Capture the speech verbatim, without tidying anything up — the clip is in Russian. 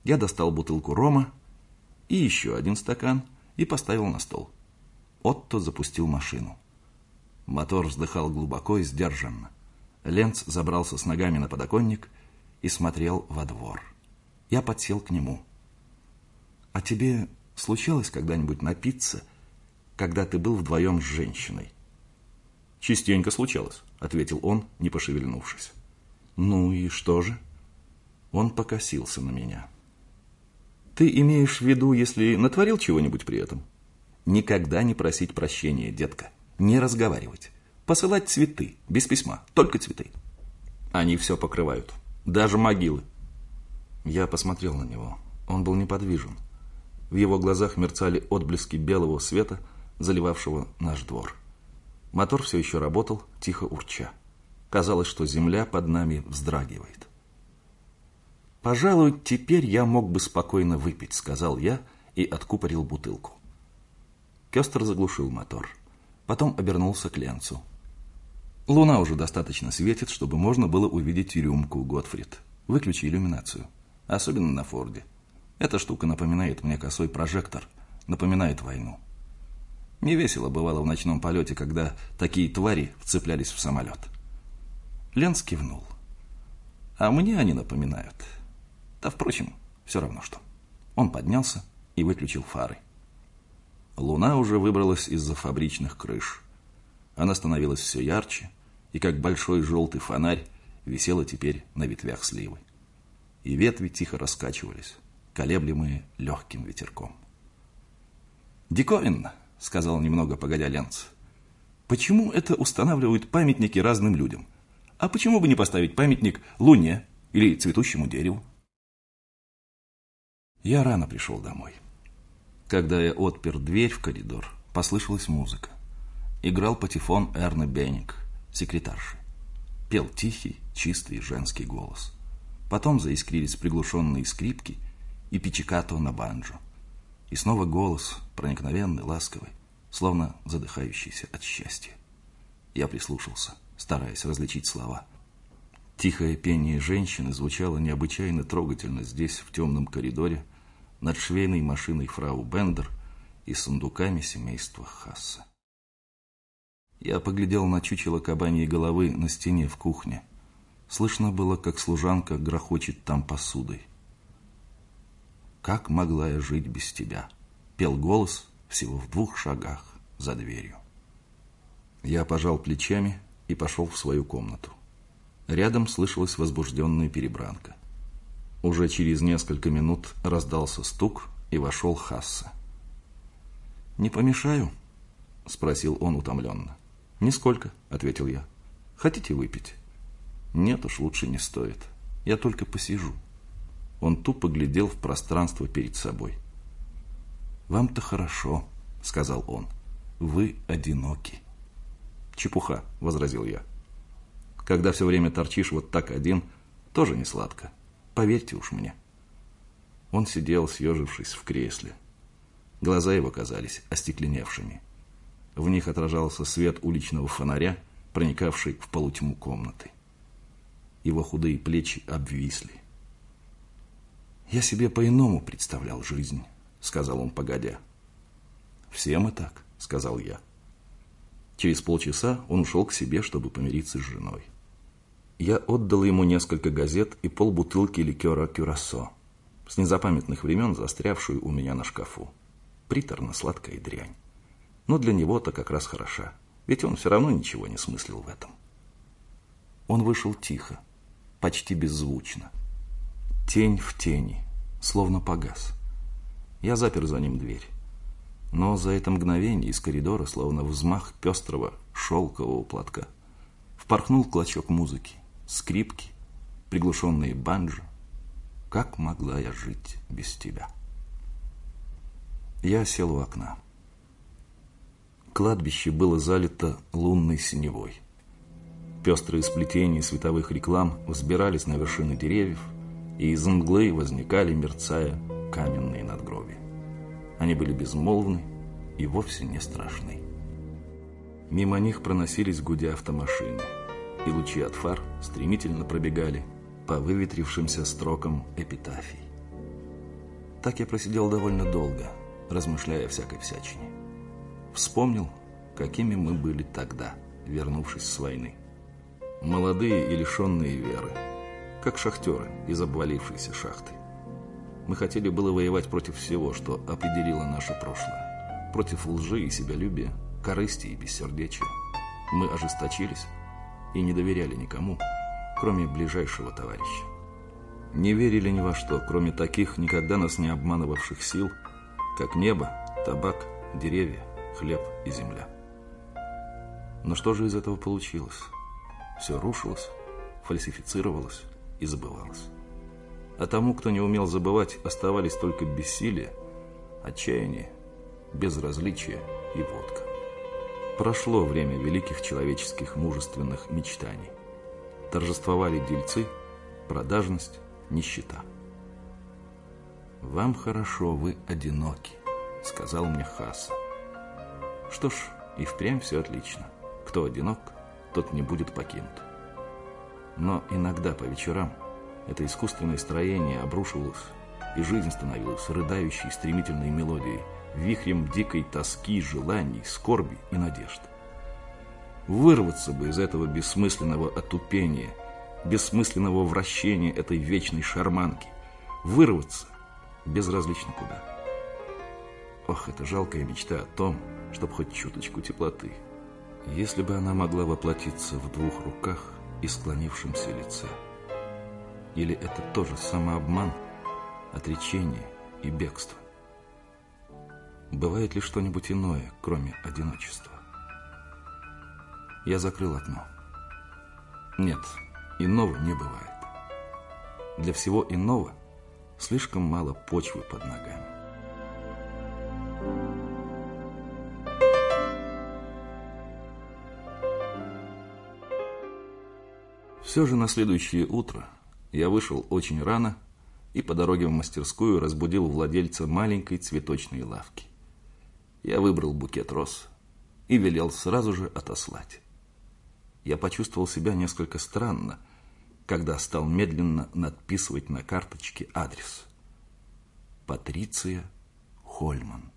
Я достал бутылку рома и еще один стакан и поставил на стол. Отто запустил машину. Мотор вздыхал глубоко и сдержанно. Ленц забрался с ногами на подоконник и смотрел во двор. Я подсел к нему. «А тебе случалось когда-нибудь напиться, когда ты был вдвоем с женщиной?» «Частенько случалось», — ответил он, не пошевельнувшись. «Ну и что же?» Он покосился на меня. «Ты имеешь в виду, если натворил чего-нибудь при этом?» «Никогда не просить прощения, детка. Не разговаривать. Посылать цветы, без письма, только цветы. Они все покрывают, даже могилы». Я посмотрел на него. Он был неподвижен. В его глазах мерцали отблески белого света, заливавшего наш двор. Мотор все еще работал, тихо урча. Казалось, что земля под нами вздрагивает. «Пожалуй, теперь я мог бы спокойно выпить», — сказал я и откупорил бутылку. Кёстер заглушил мотор. Потом обернулся к Ленцу. «Луна уже достаточно светит, чтобы можно было увидеть рюмку, Готфрид. Выключи иллюминацию. Особенно на Форде. Эта штука напоминает мне косой прожектор, напоминает войну. Не весело бывало в ночном полете, когда такие твари вцеплялись в самолет». Ленц кивнул. «А мне они напоминают. Да, впрочем, все равно что». Он поднялся и выключил фары. Луна уже выбралась из-за фабричных крыш. Она становилась все ярче, и как большой желтый фонарь висела теперь на ветвях сливы. И ветви тихо раскачивались, колеблемые легким ветерком. «Диковинно», — сказал немного погодя Ленц. «Почему это устанавливают памятники разным людям? А почему бы не поставить памятник Луне или цветущему дереву?» Я рано пришел домой. Когда я отпер дверь в коридор, послышалась музыка. Играл патефон Эрне Бенник, секретарши. Пел тихий, чистый женский голос. Потом заискрились приглушенные скрипки и пичикато на банджо. И снова голос, проникновенный, ласковый, словно задыхающийся от счастья. Я прислушался, стараясь различить слова. Тихое пение женщины звучало необычайно трогательно здесь, в темном коридоре, над швейной машиной фрау Бендер и сундуками семейства Хасса. Я поглядел на чучело кабаньей головы на стене в кухне. Слышно было, как служанка грохочет там посудой. «Как могла я жить без тебя?» — пел голос всего в двух шагах за дверью. Я пожал плечами и пошел в свою комнату. Рядом слышалась возбужденная перебранка. Уже через несколько минут раздался стук, и вошел Хасса. «Не помешаю?» — спросил он утомленно. «Нисколько», — ответил я. «Хотите выпить?» «Нет уж, лучше не стоит. Я только посижу». Он тупо глядел в пространство перед собой. «Вам-то хорошо», — сказал он. «Вы одиноки». «Чепуха», — возразил я. «Когда все время торчишь вот так один, тоже не сладко. Поверьте уж мне». Он сидел, съежившись в кресле. Глаза его казались остекленевшими. В них отражался свет уличного фонаря, проникавший в полутьму комнаты. Его худые плечи обвисли. «Я себе по-иному представлял жизнь», — сказал он погодя. «Все мы так», — сказал я. Через полчаса он ушел к себе, чтобы помириться с женой. Я отдал ему несколько газет и полбутылки ликера «Кюрасо», с незапамятных времен застрявшую у меня на шкафу. Приторно-сладкая дрянь. Но для него-то как раз хороша, ведь он все равно ничего не смыслил в этом. Он вышел тихо, почти беззвучно. Тень в тени, словно погас. Я запер за ним дверь. Но за это мгновение из коридора, словно взмах пестрого шелкового платка, впорхнул клочок музыки, скрипки, приглушенные банджо. Как могла я жить без тебя? Я сел у окна. Кладбище было залито лунной синевой. Пестрые сплетения световых реклам взбирались на вершины деревьев, и из мглы возникали, мерцая, каменные надгробия. Они были безмолвны и вовсе не страшны. Мимо них проносились, гудя, автомашины, и лучи от фар стремительно пробегали по выветрившимся строкам эпитафий. Так я просидел довольно долго, размышляя о всякой всячине. Вспомнил, какими мы были тогда, вернувшись с войны. Молодые и лишенные веры, как шахтеры из обвалившейся шахты. Мы хотели было воевать против всего, что определило наше прошлое. Против лжи и себялюбия, корысти и бессердечия. Мы ожесточились и не доверяли никому, кроме ближайшего товарища. Не верили ни во что, кроме таких никогда нас не обманывавших сил, как небо, табак, деревья, хлеб и земля. Но что же из этого получилось? Все рушилось, фальсифицировалось и забывалось. А тому, кто не умел забывать, оставались только бессилие, отчаяние, безразличие и водка. Прошло время великих человеческих мужественных мечтаний. Торжествовали дельцы, продажность, нищета. «Вам хорошо, вы одиноки», — сказал мне Хасса. Что ж, и впрямь все отлично. Кто одинок, тот не будет покинут. Но иногда по вечерам это искусственное строение обрушивалось, и жизнь становилась рыдающей стремительной мелодией, вихрем дикой тоски, желаний, скорби и надежд. Вырваться бы из этого бессмысленного отупения, бессмысленного вращения этой вечной шарманки. Вырваться безразлично куда. Ох, это жалкая мечта о том, чтоб хоть чуточку теплоты. Если бы она могла воплотиться в двух руках и склонившемся лице. Или это тоже самообман, отречение и бегство? Бывает ли что-нибудь иное, кроме одиночества? Я закрыл окно. Нет, иного не бывает. Для всего иного слишком мало почвы под ногами. Все же на следующее утро я вышел очень рано и по дороге в мастерскую разбудил владельца маленькой цветочной лавки. Я выбрал букет роз и велел сразу же отослать. Я почувствовал себя несколько странно, когда стал медленно надписывать на карточке адрес. Патриция Хольман.